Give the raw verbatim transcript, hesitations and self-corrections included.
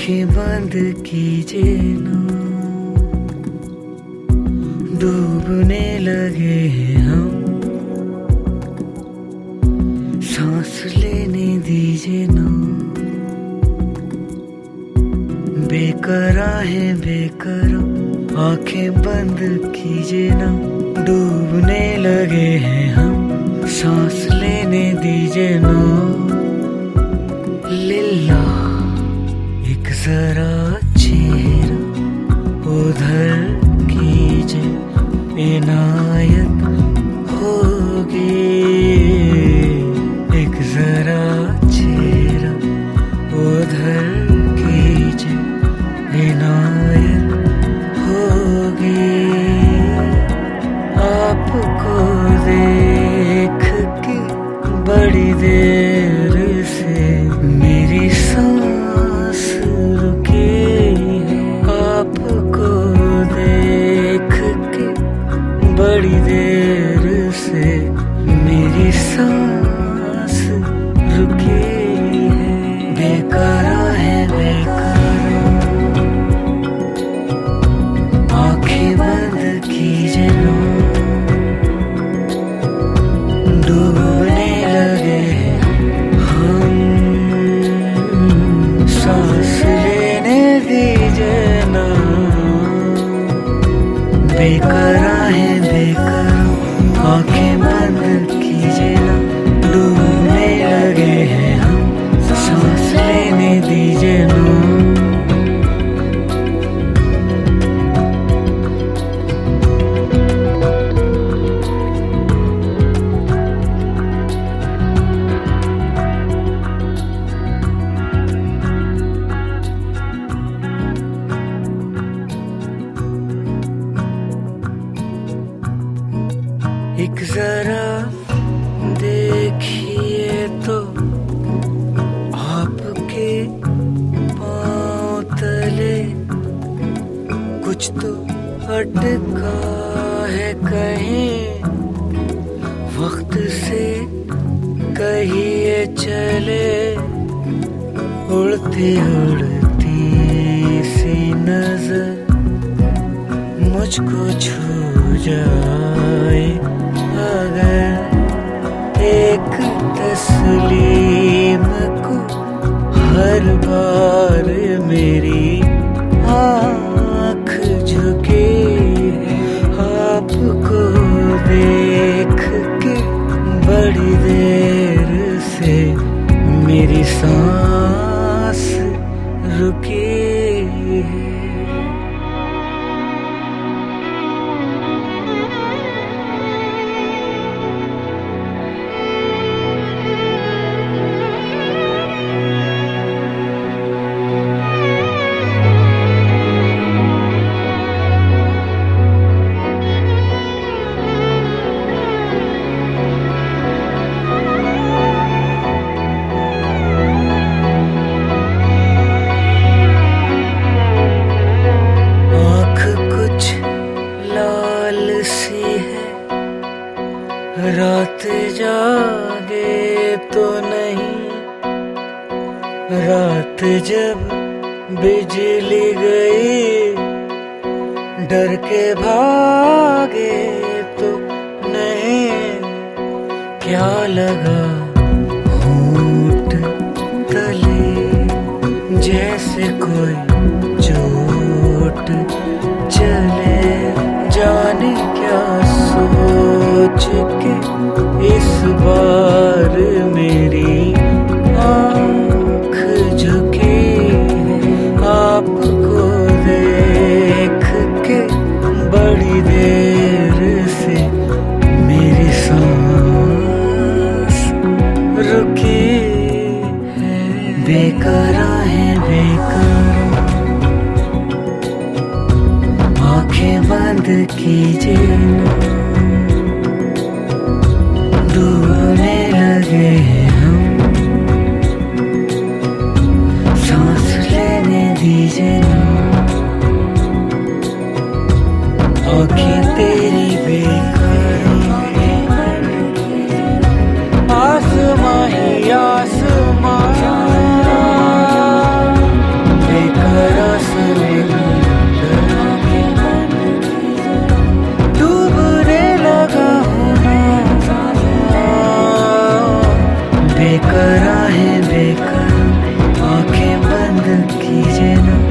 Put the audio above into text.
आंखें बंद कीजिए ना, डूबने लगे हैं हम, सांस लेने दीजिए ना। बेकरार है बेकरार, आंखें बंद कीजिए ना, डूबने लगे हैं हम, सांस लेने दीजिए ना। लिल्ला एक जरा चेहरा उधर कीजिए, इनायत होगी। एक जरा चेहरा उधर कीजिए, इनायत होगी। आपको देख के बड़ी देर से मेरी सांस रुकी है। आपको देख के बड़ी देर से मेरी सांस रुकी है। बेकरार है बेकरार, आंखें बंद कीजिए ना, डूबने लगे हम, सांस लेने दीजिए ना। बेकरार है बेकरार, आंखें बंद कीजिए ना, डूबने लगे हैं हम, सांस लेने दीजिए ना। एक जरा देखिए तो आपके पाँव तले कुछ तो अटका है कहीं, वक्त से कहिए चले। उड़ती उड़ती सी नजर मुझको छू जाए अगर, एक तस्लीम को हर बार मेरी आँख झुके। आपको देख के बड़ी देर से मेरी सांस रुकी है। रात जागे तो नहीं, रात जब बिजली गई डर के भागे तो नहीं। क्या लगा होंठ तले जैसे कोई चोट चले, जाने क्या सोच के इस बार मेरी आँख झुकी। आपको देख के बड़ी देर से मेरी सांस रुकी है। बेकरार है बेकरार, आंखें बंद कीजिए ना, डूबने लगे हैं हम, सांस लेने दीजिए ना। आंखें तेरी बेकरार, आसमां ही आसमां बेकरार। निगाहें बेकरार, आंखें बंद कीजिए ना।